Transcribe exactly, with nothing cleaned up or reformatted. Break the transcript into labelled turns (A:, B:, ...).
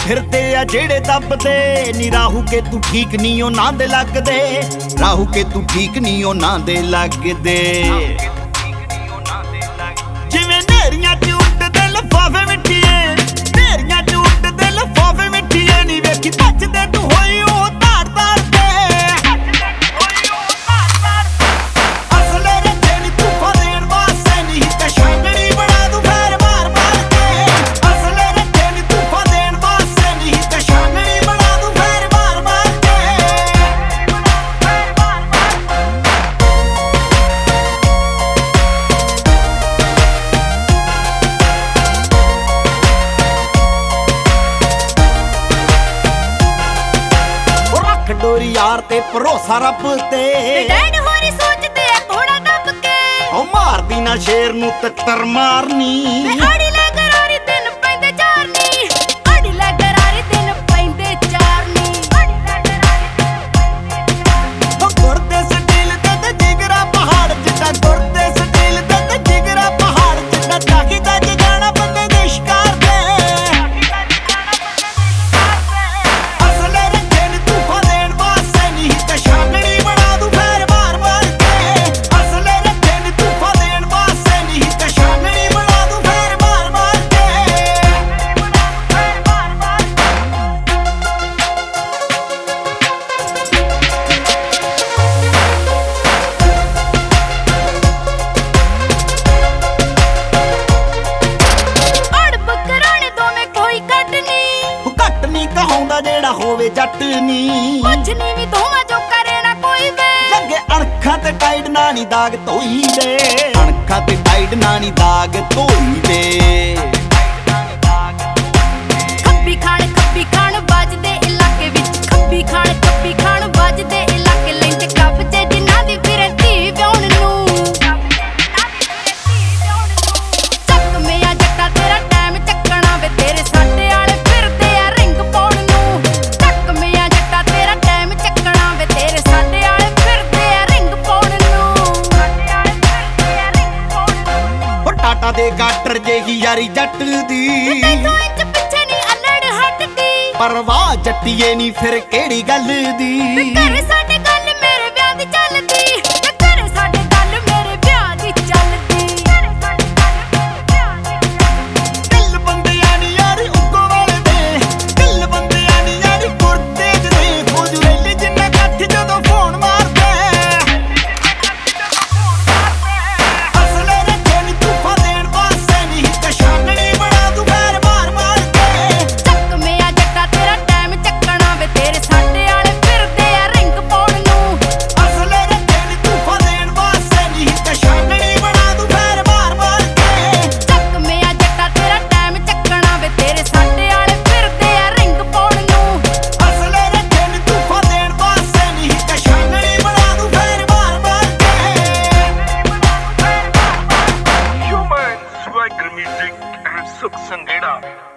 A: ਫਿਰਦੇ ਆ ਜਿਹੜੇ ਦੱਬਦੇ ਨੀ ਰਾਹੂ ਕੇ ਤੂੰ ਠੀਕ ਨਹੀਂ ਉਹ ਨਾ ਦੇ ਲੱਗਦੇ ਰਾਹੂ ਕੇ ਤੂੰ ਠੀਕ ਨਹੀਂ ਉਹ ਨਾ ਦੇ ਲੱਗਦੇ ਜਿਵੇਂ ਨੇਰੀਆਂ ਚ ਉੱਡਦੇ ਲਫਾਫੇ ਮਿੱਠੀਏ ਨੇਰੀਆਂ ਚ ਉੱਡਦੇ ਲਫਾਫੇ ਮਿੱਠੀਏ ਨੀ ਵੇਖੀ ਭੱਜਦੇ ਤੂੰ ਹੋਈ ਉਹ ਧਾੜ ਧਾੜ ਤੇ ਅਸਲੇ ਰੱਖੇ ਨੀ ਤੂੰ ਫਦੇਣ ਵਾਸਤੇ ਨੀ ਤੇ ਛਾਂਗੜੀ ਬਣਾ ਦੂੰ ਫੇਰ ਮਾਰ ਮਾਰ ਕੇ ਅਸਲੇ ਰੱਖੇ ਨੀ ਤੂੰ ਫਦੇਣ ਵਾਸਤੇ ਨੀ ਤੇ ਛਾਂਗੜੀ ਬਣਾ ਦੂੰ ਫੇਰ ਮਾਰ ਮਾਰ ਕੇ ਡੋਰੀ ਯਾਰ ਤੇ ਭਰੋਸਾ ਰੱਬ ਤੇ
B: ਡੈਡ ਹੋਰੀ ਸੋਚਦੇ ਆ ਥੋੜਾ ਦੱਬ ਕੇ
A: ਉਹ ਮਾਰਦੀ ਨਾ ਸ਼ੇਰ ਨੂੰ ਤਿੱਤਰ ਮਾਰਨੀ
B: ਆੜੀ ਲੈ ਗਰਾਰੀ ਦਿਨ ਪੈਂਦੇ ਚਾਰਨੀ ਆੜੀ ਲੈ ਗਰਾਰੀ ਦਿਨ ਪੈਂਦੇ ਚਾਰਨੀ ਆੜੀ ਲੈ ਗਰਾਰੀ ਦਿਨ ਪੈਂਦੇ ਚਾਰਨੀ
A: ਉਹ ਗੁਰਦੇ ਸਟੀਲ ਤੇ ਤੇ ਜਿਗਰਾ ਪਹਾੜ ਜਿੱਡਾ ਗੁਰਦੇ ਸਟੀਲ ਤੇ ਤੇ ਜਿਗਰਾ ਪਹਾੜ ਜਿੱਡਾ ਤਾਕੀ ਤੱਕ ਜਾਣਾ ਬੰਦੇ ਦੇ ਸ਼ਿਕਾਰ ਤੇ ਕਹਾਉਂਦਾ ਜਿਹੜਾ ਹੋਵੇ ਜੱਟ ਨੀ
B: ਕੁਛ ਨੀ ਵੀ ਦੋਵਾਂ ਚੋਂ ਕਰੇ ਨਾ ਕੋਈ ਵੇ
A: ਲੱਗੇ ਅਣਖਾਂ ਤੇ ਟਾਈਡ ਨਾ ਨੀ ਦਾਗ ਧੋਈ ਦੇ ਅਣਖਾਂ ਤੇ ਟਾਈਡ ਨਾ ਨੀ ਦਾਗ ਧੋਈ ਦੇ
B: ਖੱਬੀ ਖਾਣ ਖੱਬੀ ਖਾਣ ਵੱਜਦੇ ਇਲਾਕੇ ਵਿੱਚ ਖੱਬੀ ਖਾਣ ਖੱਬੀ ਖਾਣ ਵੱਜਦੇ ਇਲਾਕੇ ਲੈਂਦੇ ਕਬਜੇ ਜਿਨ੍ਹਾਂ ਦੀ ਫਿਰੇ ਧੀ ਵਿਆਉਣ ਨੂੰ ਚੱਕ ਮਿਆ ਜੱਟਾ ਤੇਰਾ ਟਾਈਮ ਚੱਕਣਾ ਵੇ ਤੇਰੇ ਸਾਡੇ ਵਾਲੇ ਫਿਰਦੇ ਆ ਰਿੰਗ ਪਾਉਣ ਨੂੰ ਚੱਕ ਮਿਆ ਜੱਟਾ ਤੇਰਾ ਟਾਈਮ ਚੱਕਣਾ ਵੇ ਤੇਰੇ ਸਾਡੇ ਵਾਲੇ ਫਿਰਦੇ ਆ ਰਿੰਗ ਪਾਉਣ ਨੂੰ ਸਾਡੇ ਵਾਲੇ ਫਿਰਦੇ ਆ ਰਿੰਗ ਪਾਉਣ ਨੂੰ
A: ਉਹ ਟਾਟਾ ਦੇ ਗਾਟਰ ਜਿਹੀ ਯਾਰੀ ਜੱਟ ਦੀ
B: ਤੈਨੂੰ ਇੰਚ ਪਿੱਛੇ ਨੀ ਅਲੜ ਹਟਦੀ
A: ਪਰਵਾਹ ਜੱਟੀਏ ਨੀ ਫਿਰ ਕਿਹੜੀ ਗੱਲ ਦੀ
B: ਘਰੇ ਸਾਡੇ ਗੱਲ ਮੇਰੇ ਵਿਆਹ ਦੀ ਚੱਲਦੀ ਤੇ ਘਰੇ ਸਾਡੇ ਗੱਲ ਮੇਰੇ ਵਿਆਹ ਦੀ ਚੱਲਦੀ ਘਰੇ ਸਾਡੇ ਗੱਲ ਮੇਰੇ ਵਿਆਹ ਦੀ ਚੱਲਦੀ
A: ਦਿਲ ਬੰਦਿਆਂ ਨੀ ਯਾਰੀ ਉੱਗੋ ਵਾਲੇ ਦੇ ਦਿਲ ਬੰਦਿਆਂ ਨੀ ਯਾਰੀ ਗੁਰਦੇ ਜਦੇ ਖੋਜੂਰੇਲੀ ਜਿੰਨਾ ਕੱਠ ਜਦੋਂ ਫੋਨ ਮਾਰਦੇ ਅਸਲੇ ਰੱਖੇ ਨੀ ਤੂੰ ਫਦੇਣ ਵਾਸਤੇ ਨੀ ਤੇ ਛਾਂਗੜੀ ਬਣਾ ਦੂੰ ਫੇਰ ਮਾਰ ਮਾਰ ਕੇ
B: ਚੱਕ ਮਿਆ ਜੱਟਾ ਤੇਰਾ ਟਾਈਮ ਚੱਕਣਾ ਵੇ ਤੇਰੇ ਸਾਡੇ ਵਾਲੇ ਫਿਰਦੇ ਆ ਰਿੰਗ ਪਾਉਣ ਨੂੰ
A: ਅਸਲੇ ਰੱਖੇ ਨੀ ਤੂੰ ਫਦੇਣ ਵਾਸਤੇ ਨੀ ਤੇ ਛਾਂਗੜੀ ਬਣਾ ਦੂੰ ਫੇਰ ਮਾਰ ਮਾਰ ਕੇ
B: ਚੱਕ ਮਿਆ ਜੱਟਾ ਤੇਰਾ ਟਾਈਮ ਚੱਕਣਾ ਵੇ ਤੇਰੇ ਸਾਡੇ ਵਾਲੇ ਫਿਰਦੇ ਆ ਰਿੰਗ ਪਾਉਣ ਨੂੰ
A: ਅਸਲੇ ਰੱਖੇ ਨੀ ਤੂੰ ਫਦੇਣ ਵਾਸਤੇ ਨੀ ਤੇ ਛਾਂਗੜੀ ਬਣਾ ਦੂੰ ਫੇਰ ਮਾਰ ਮਾਰ ਕੇ
C: Human Swagger Music and Suk Sangeda.